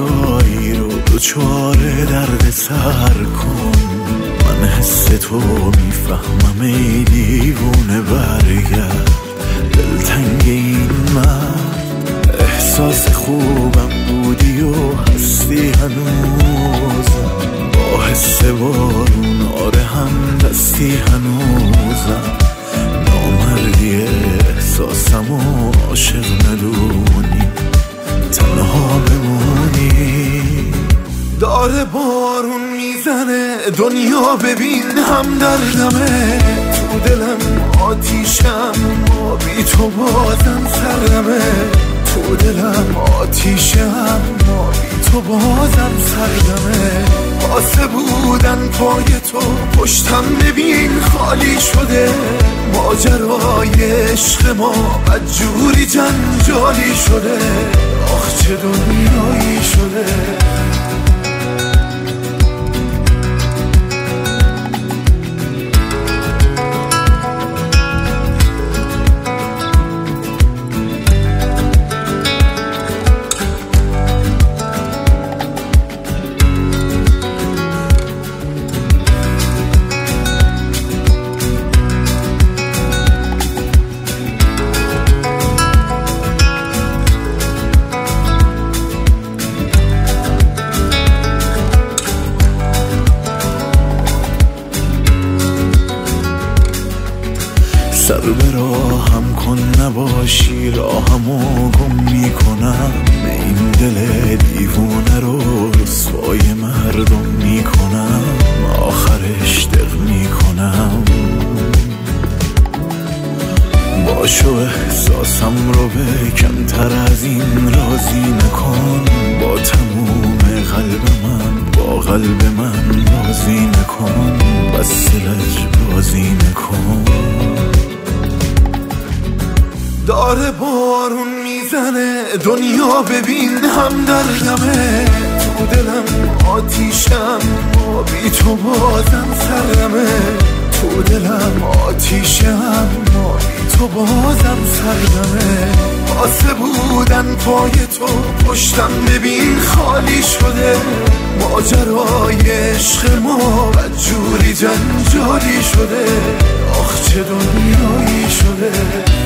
دنیایی رو دوچار درد سر کن. من حس تو میفهمم ای دیوونه، برگرد دلتنگ این مرد. احساس خوبم بودی و هستی هنوز، با حس بارون آره هم دستی هنوزم. نامردی احساسم و عاشق ندونی، تنها بمونی. داره بارون میزنه دنیا ببین هم دردمه، تو دلم آتیشم ما بی تو بازم سردمه. تو دلم آتیشم ما بی تو بازم سردمه. واسه بودن پای تو پشتم ببین خالی شده. ماجرای عشق ما بدجوری جنجالی شده. آخ چه دنیایی شده. سر به راهم کن نباشی، راهمو گم میکنم. این دل دیوونه رو رسوای مردم میکنم، آخرش دق میکنم. باشو احساسم رو به کمتر از این راضی نکن. با تموم قلب من با قلب من بازی نکن، بس لجبازی نکن. داره بارون میزنه دنیا ببین هم دردمه. تو دلم آتیشم ما بی تو بازم سردمه. تو دلم آتیشم ما بی تو بازم سردمه. واسه بودن پای تو پشتم ببین خالی شده. ماجرای عشق ما بدجوری جنجالی شده. آخ چه دنیایی شده.